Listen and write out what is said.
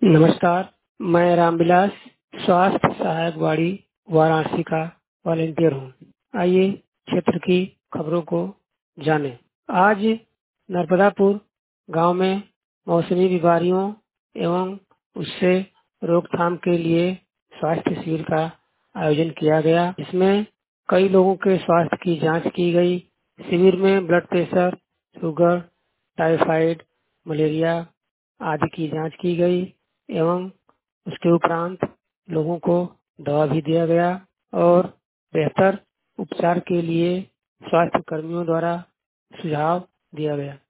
नमस्कार, मैं रामविलास स्वास्थ्य सहायक वाड़ी वाराणसी का वॉलंटियर हूँ। आइए क्षेत्र की खबरों को जानें। आज नर्मदापुर गांव में मौसमी बीमारियों एवं उससे रोकथाम के लिए स्वास्थ्य शिविर का आयोजन किया गया। इसमें कई लोगों के स्वास्थ्य की जांच की गई। शिविर में blood pressure, sugar, typhoid, malaria आदि की जांच की गई एवं उसके उपरांत लोगों को दवा भी दिया गया और बेहतर उपचार के लिए स्वास्थ्य कर्मियों द्वारा सुझाव दिया गया।